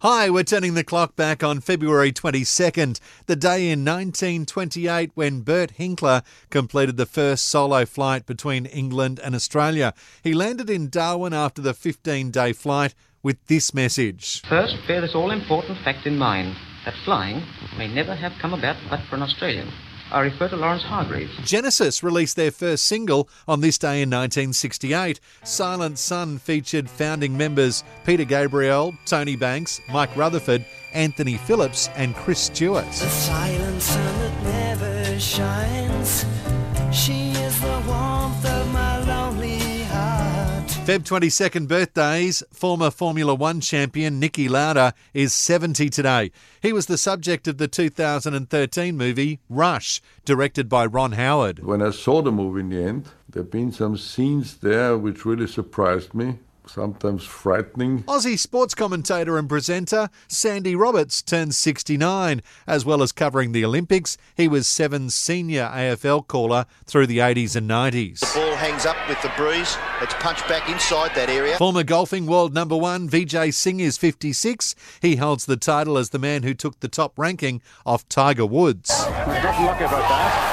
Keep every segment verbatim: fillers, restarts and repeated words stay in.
Hi, we're turning the clock back on February twenty-second, the day in nineteen twenty-eight when Bert Hinkler completed the first solo flight between England and Australia. He landed in Darwin after the fifteen-day flight with this message. First, bear this all-important fact in mind, that flying may never have come about but for an Australian. I refer to Lawrence Hargreaves. Genesis released their first single on this day in nineteen sixty-eight. Silent Sun featured founding members Peter Gabriel, Tony Banks, Mike Rutherford, Anthony Phillips and Chris Stewart. The silent sun that never shines, she is the warmth of my lonely heart. February twenty-second birthdays. Former Formula One champion Niki Lauda is seventy today. He was the subject of the two thousand thirteen movie Rush, directed by Ron Howard. When I saw the movie in the end, there have been some scenes there which really surprised me, sometimes frightening. Aussie sports commentator and presenter Sandy Roberts turned sixty-nine. As well as covering the Olympics, he was Seven's senior A F L caller through the eighties and nineties. The ball hangs up with the breeze. It's punched back inside that area. Former golfing world number one Vijay Singh is fifty-six. He holds the title as the man who took the top ranking off Tiger Woods. Not lucky about that.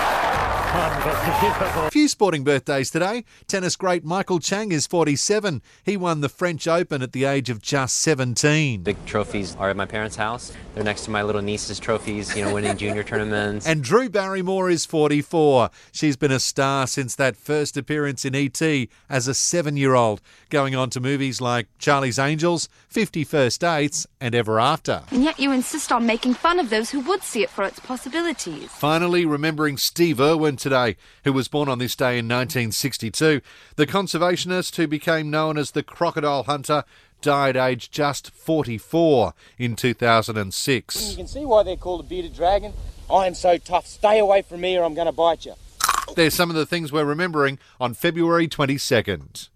A few sporting birthdays today. Tennis great Michael Chang is forty-seven. He won the French Open at the age of just seventeen. Big trophies are at my parents' house. They're next to my little niece's trophies, you know, winning junior tournaments. And Drew Barrymore is forty-four. She's been a star since that first appearance in E T as a seven-year-old, going on to movies like Charlie's Angels, fifty First Dates and Ever After. And yet you insist on making fun of those who would see it for its possibilities. Finally, remembering Steve Irwin today, who was born on this day in nineteen sixty-two. The conservationist who became known as the Crocodile Hunter died aged just forty-four in two thousand six. You can see why they're called a bearded dragon. I am so tough. Stay away from me or I'm going to bite you. There's some of the things we're remembering on February twenty-second.